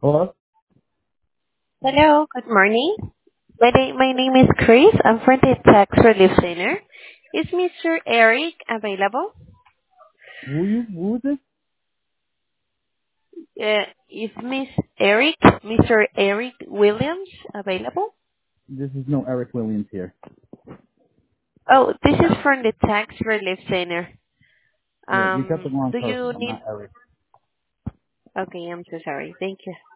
Hello? Hello, good morning. My name is Chris. I'm from the Tax Relief Center. Is Mr. Eric available? Who is this? Is Mr. Eric Williams available? This is no Eric Williams here. Oh, this is from the Tax Relief Center. Yeah, you got the wrong Do you person. I'm need... not Eric. Okay, I'm so sorry. Thank you.